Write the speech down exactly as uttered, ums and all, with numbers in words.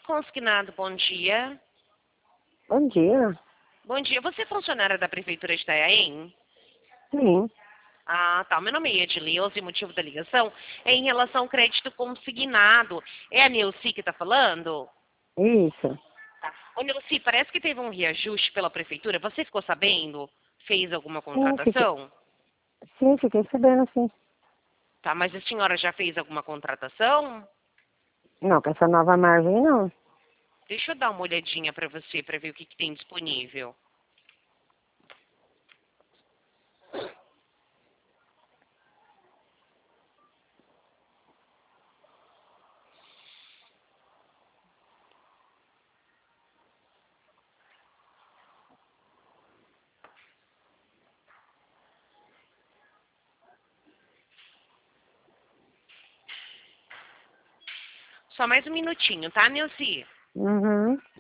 Consignado, bom dia. Bom dia. Bom dia, você é funcionária da Prefeitura de Itanhaém? Sim, Ah, tá. Meu nome é Edileuza e o motivo da ligação é em relação ao crédito consignado. É a Neuci que está falando? isso. Tá. Ô, Neuci, parece que teve um reajuste pela Prefeitura. Você ficou sabendo? Fez alguma Sim, fiquei, contratação? sim, fiquei sabendo, sim. Tá, mas a senhora já fez alguma contratação? Não, com essa nova margem, não. Deixa eu dar uma olhadinha para você, para ver o que, que tem disponível. Só mais um minutinho, tá, Neuci? Uhum.